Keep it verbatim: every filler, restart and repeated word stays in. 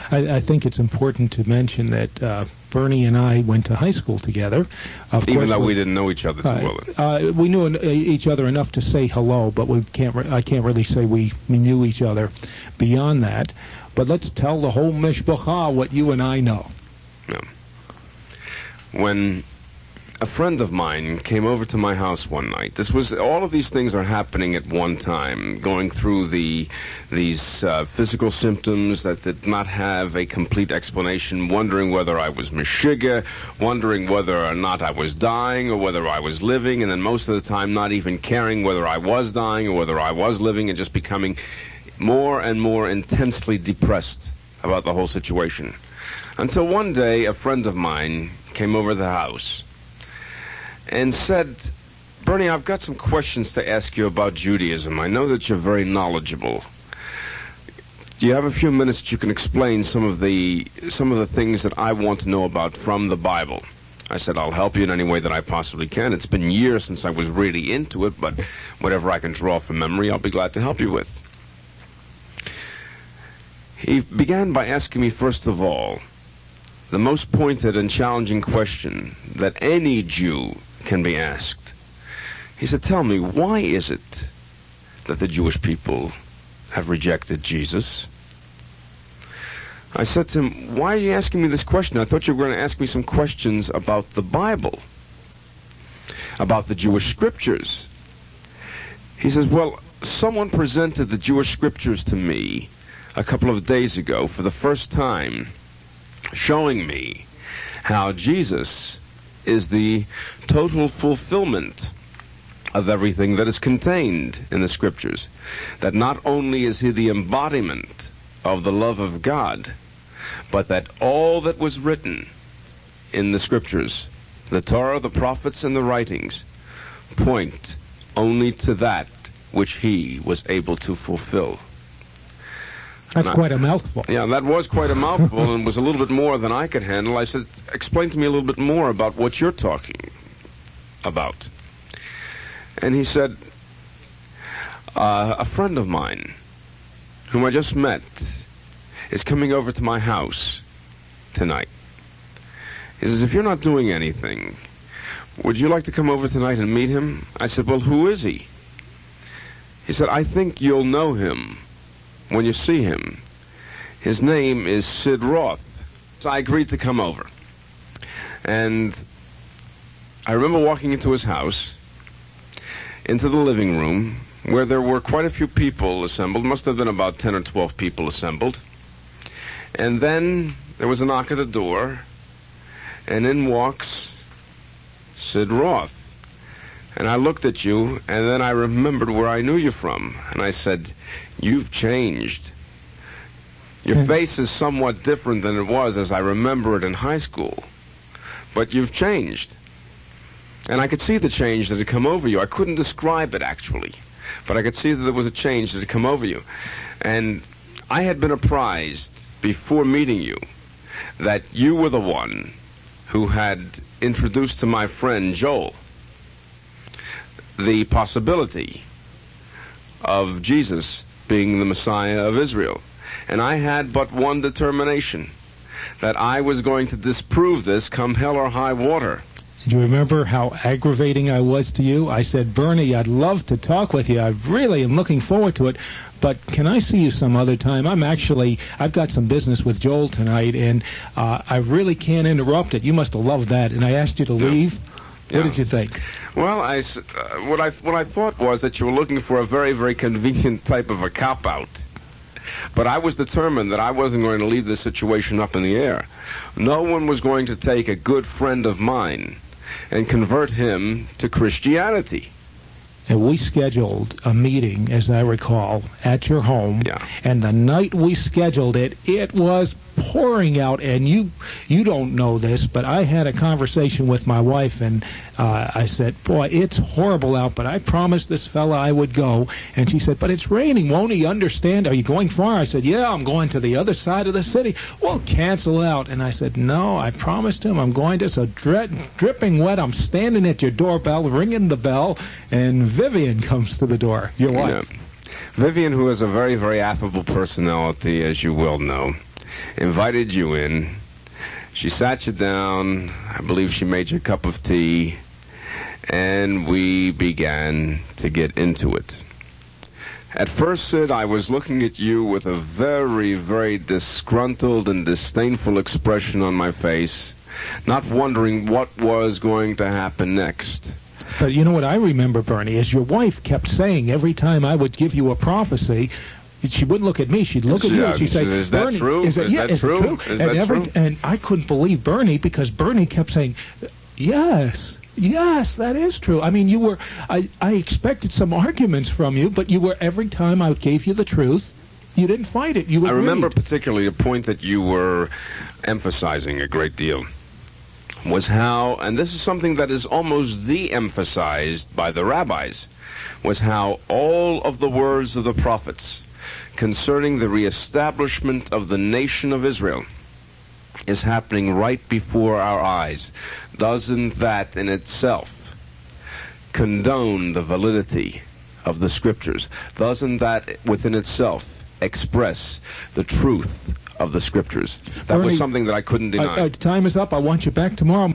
I, I think it's important to mention that uh, Bernie and I went to high school together. Of Even course, though we, we didn't know each other too uh, well. Uh, we knew en- each other enough to say hello, but we can't. Re- I can't really say we, we knew each other beyond that. But let's tell the whole mishpacha what you and I know. Yeah. When a friend of mine came over to my house one night. This was all of these things are happening at one time, going through the these uh, physical symptoms that did not have a complete explanation, wondering whether I was Meshuggah, wondering whether or not I was dying or whether I was living, and then most of the time not even caring whether I was dying or whether I was living, and just becoming more and more intensely depressed about the whole situation. Until one day a friend of mine came over the house and said, Bernie, I've got some questions to ask you about Judaism. I know that you're very knowledgeable. Do you have a few minutes that you can explain some of the some of the things that I want to know about from the Bible? I said, I'll help you in any way that I possibly can. It's been years since I was really into it, but whatever I can draw from memory, I'll be glad to help you with. He began by asking me, first of all, the most pointed and challenging question that any Jew can be asked. He said, tell me, why is it that the Jewish people have rejected Jesus? I said to him, why are you asking me this question? I thought you were going to ask me some questions about the Bible, about the Jewish scriptures. He says, well, someone presented the Jewish scriptures to me a couple of days ago for the first time, showing me how Jesus is the total fulfillment of everything that is contained in the scriptures. That not only is he the embodiment of the love of God, but that all that was written in the scriptures, the Torah, the prophets, and the writings, point only to that which he was able to fulfill. That's quite a mouthful. Yeah, that was quite a mouthful and was a little bit more than I could handle. I said, explain to me a little bit more about what you're talking about. And he said, uh, a friend of mine, whom I just met, is coming over to my house tonight. He says, if you're not doing anything, would you like to come over tonight and meet him? I said, well, who is he? He said, I think you'll know him when you see him. His name is Sid Roth. So I agreed to come over. And I remember walking into his house, into the living room, where there were quite a few people assembled. Must have been about ten or twelve people assembled. And then there was a knock at the door, and in walks Sid Roth. And I looked at you, and then I remembered where I knew you from. And I said, you've changed. Your face is somewhat different than it was as I remember it in high school. But you've changed. And I could see the change that had come over you. I couldn't describe it, actually. But I could see that there was a change that had come over you. And I had been apprised before meeting you that you were the one who had introduced to my friend Joel the possibility of Jesus being the Messiah of Israel. And I had but one determination, that I was going to disprove this come hell or high water. Do you remember how aggravating I was to you? I said, Bernie, I'd love to talk with you. I really am looking forward to it. But can I see you some other time? I'm actually, I've got some business with Joel tonight, and uh, I really can't interrupt it. You must have loved that. And I asked you to leave. Yeah. What did you think? Well, I, uh, what, I, what I thought was that you were looking for a very, very convenient type of a cop-out. But I was determined that I wasn't going to leave this situation up in the air. No one was going to take a good friend of mine and convert him to Christianity. And we scheduled a meeting, as I recall, at your home. Yeah. And the night we scheduled it, it was pouring out. And you you don't know this, but I had a conversation with my wife, and uh, I said, boy, it's horrible out, but I promised this fella I would go. And she said, but it's raining. Won't he understand? Are you going far? I said, yeah, I'm going to the other side of the city. Well, cancel out. And I said, no, I promised him I'm going to. So dri- dripping wet, I'm standing at your doorbell, ringing the bell, and Vivian comes to the door, your wife. Yeah. Vivian, who is a very, very affable personality, as you well know. invited you in. She sat you down. I believe she made you a cup of tea. And we began to get into it. At first, Sid, I was looking at you with a very, very disgruntled and disdainful expression on my face, not wondering what was going to happen next. But you know what I remember, Bernie, is your wife kept saying every time I would give you a prophecy, she wouldn't look at me. She'd look at you and she'd say, "Is that Bernie, true? Is, it, is yeah, that is true? It true? Is and that every, true?" And I couldn't believe Bernie because Bernie kept saying, yes, yes, that is true. I mean, you were, I, I expected some arguments from you, but you were, every time I gave you the truth, you didn't fight it. You agreed. I remember particularly a point that you were emphasizing a great deal. Was how, and this is something that is almost de-emphasized by the rabbis, was how all of the words of the prophets concerning the reestablishment of the nation of Israel is happening right before our eyes. Doesn't that in itself condone the validity of the scriptures? Doesn't that within itself express the truth of the scriptures? That Bernie, was something that I couldn't deny. Uh, uh, time is up. I want you back tomorrow.